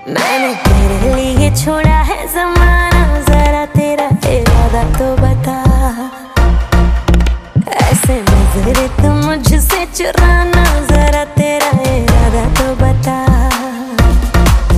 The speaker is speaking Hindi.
मैंने तेरे लिए छोड़ा है ज़माना, जरा तेरा इरादा तो बता। ऐसे नजरे तुम मुझसे चुराना, जरा तेरा इरादा तो बता।